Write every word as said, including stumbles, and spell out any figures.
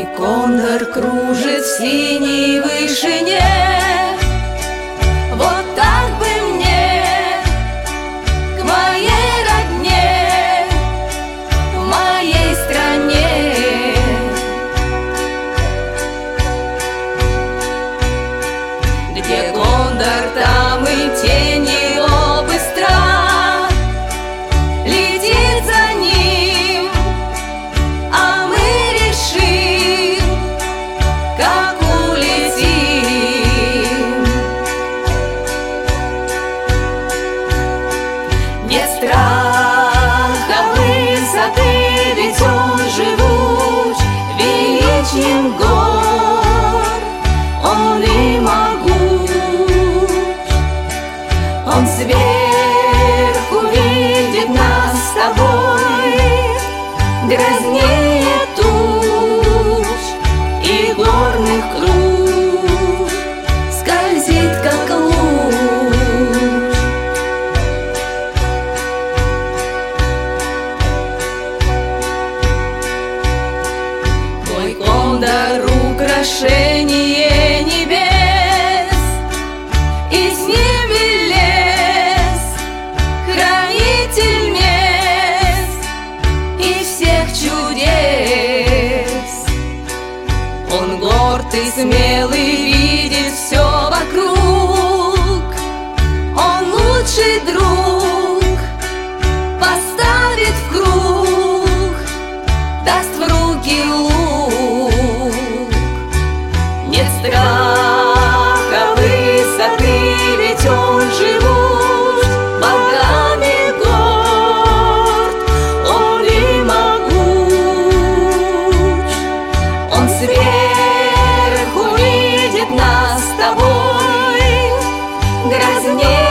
Кондор кружит в синей вышине. Вот так бы мне к моей родне, в моей стране. Где кондор, там и тень его быстра летит за ним, а мы решим, как улетим. Нет страха высоты, ведь он живуч величием гор, он и могуч. Он сверху видит нас с тобой, грознее туч и горных круч, скользит, как луч. Твой кондор — украшение небес, и с ними лес, хранитель мест и всех чудес. Он горд и смелый, видит все вокруг, он лучший друг, поставит в круг, даст в руки лук. Нет страха высоты, ведь он живуч богами горд, он и могуч. Он сверху видит нас с тобой, грознее